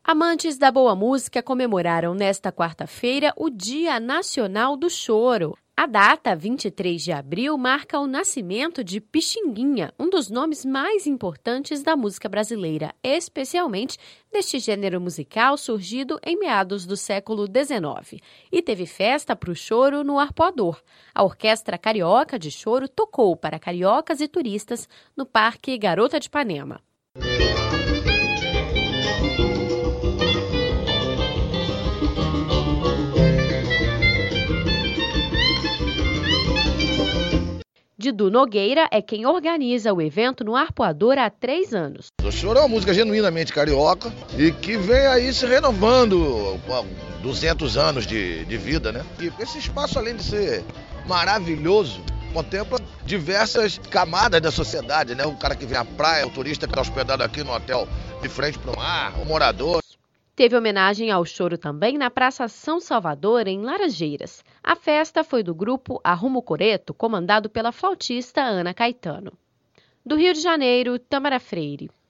Amantes da boa música comemoraram nesta quarta-feira o Dia Nacional do Choro. A data, 23 de abril, marca o nascimento de Pixinguinha, um dos nomes mais importantes da música brasileira, especialmente deste gênero musical surgido em meados do século XIX. E teve festa para o choro no Arpoador. A Orquestra Carioca de Choro tocou para cariocas e turistas no Parque Garota de Ipanema. Didu Nogueira é quem organiza o evento no Arpoador há 3 anos. O choro é uma música genuinamente carioca e que vem aí se renovando há 200 anos de vida, né? E esse espaço, além de ser maravilhoso, contempla diversas camadas da sociedade, né? O cara que vem à praia, o turista que está hospedado aqui no hotel de frente para o mar, o morador. Teve homenagem ao choro também na Praça São Salvador, em Laranjeiras. A festa foi do grupo Arrumo Coreto, comandado pela flautista Ana Caetano. Do Rio de Janeiro, Tamara Freire.